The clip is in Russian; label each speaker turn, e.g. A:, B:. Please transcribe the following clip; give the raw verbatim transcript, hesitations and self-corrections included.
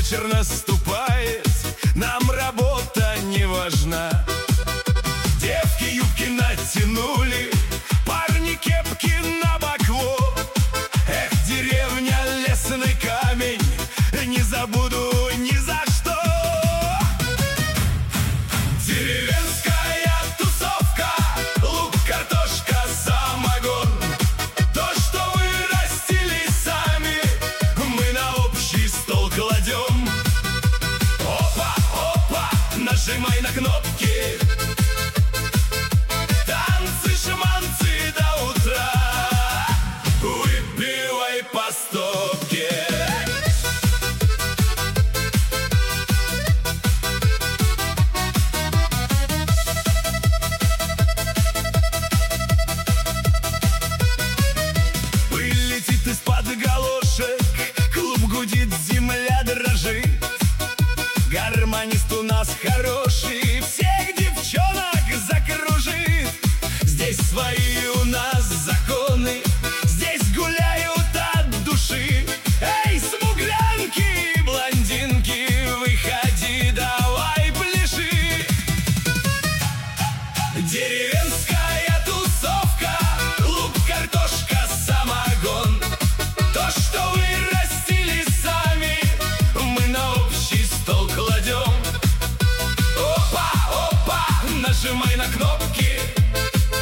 A: вечер наступает, нам работа не важна. Девки юбки натянули, парни кепки на бакло. Эх, деревня, лесный камень, не забуду ни за что. Деревенская тусовка, лук, картошка, самогон. То, что вырастили сами, мы на общий стол кладем. Опа, опа, нажимай на кнопки. Танцы, шманцы до утра, выпивай по стопке. Летит из-под галошек, клуб гудит, земля дрожит. Гармонист у нас хороший, всех девчонок закружит. Здесь свои у нас законы, здесь гуляют от души. Эй, смуглянки, блондинки, выходи, давай пляши. Деревенская тусовка, лук, картошка, самогон. То, что вырастили сами, мы на общий стол кладем. Опа, опа, нажимай на кнопки.